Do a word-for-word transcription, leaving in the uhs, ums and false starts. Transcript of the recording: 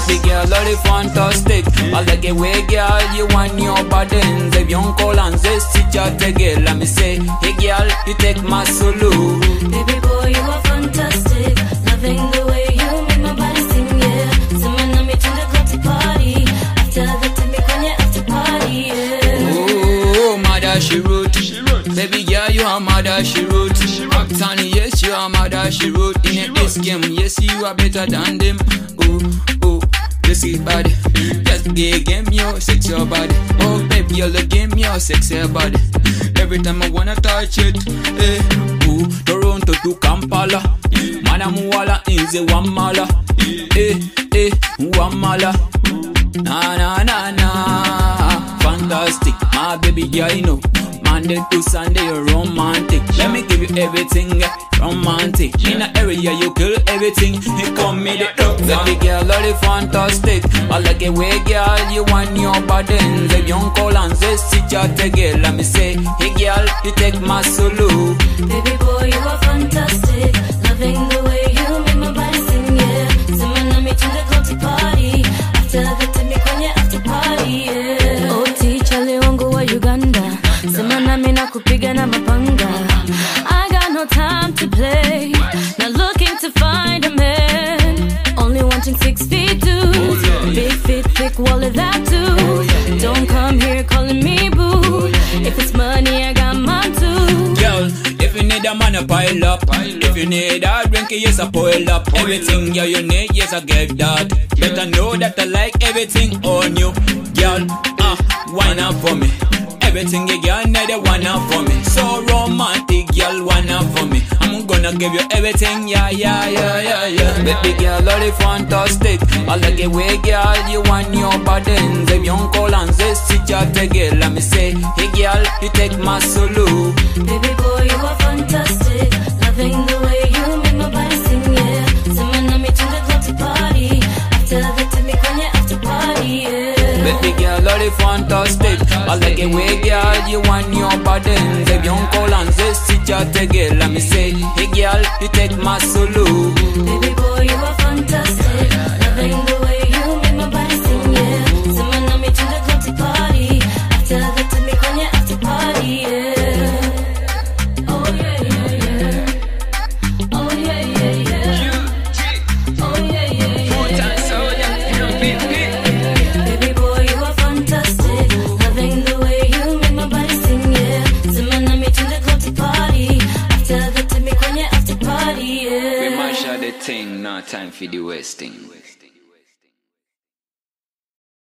Baby girl, all the fantastic. I like it way, girl, you want your body. If you don't call and say, sit your girl, let me say, hey girl, you take my solo. Baby boy, you are fantastic. Loving the way you make my body sing, yeah. So man, I'm meeting the club to party. After that, take me on your after party, yeah. Oh, mother, she wrote. Baby girl, you are mother, she wrote. Tony, yes, you are mother, she wrote. In this game, yes, you are better than them. Oh, oh, this is body. Just give game your sexy body. Oh, baby, you're the game your sexy body. Every time I wanna touch it, eh. Ooh, Toronto to Kampala. Manamuala is a one mala. Eh, eh, one mala. Na na na na. Fantastic, my baby girl, you know. Monday to Sunday, you're romantic. Let me give you everything, eh, romantic. In the area, you kill everything. You come me the up. Baby girl, all the fantastic. I like it way, girl, you want your body. The young call and say, sit your girl. Let me say, hey girl, you take my solo. Baby boy, you are fantastic. Loving the way you make my body sing, yeah. So man, I'm meeting the club to party. After that, take me on your after party, yeah. Oh, teacher, wangu wa Uganda. Semana mina kupiga na mapanga. I got no time to play. Not looking to find a man. Only wanting six feet two. Oh, yeah. Big feet, thick wallet, that too. Oh, yeah. Don't come here calling me boo. Oh, yeah. If it's money, I got mine too. Girl, if you need a man, a pile up. Pile if you need a drink, yes, I boil up. Pile everything, up. Yeah, you need, yes, I get that. Yeah. Better know that I like everything on you. Girl, ah, uh, wine up for me. Everything you girl need a one up for me. So romantic, girl, one up for me. I'm gonna give you everything, yeah, yeah, yeah, yeah, yeah. Baby girl, all the fantastic. I like it way, girl, you want your body. If you don't call and say, sit your girl, let me say, hey girl, you take my solo. Baby boy, you are fantastic. Loving the way you make my body sing, yeah. So man, I'm meeting the club to party. After that, take me on your after party, yeah. Baby girl, all the fantastic. I like it way, girl, you want your body. If you don't call and say, sit your girl, let me say, hey girl, you take my solo. Baby boy, you are fantastic. Loving the way you make my body sing, yeah. So man, I'm meeting the club to party. After that, take me on your after party, yeah. Oh yeah, yeah, yeah. Oh yeah, yeah, yeah. Oh yeah, yeah, yeah. Baby boy, you are fantastic. Loving the way you make my body sing, yeah. So man, I'm meeting the club to party. After that, take me on your after party, yeah. We mash out the thing, no time for the wasting.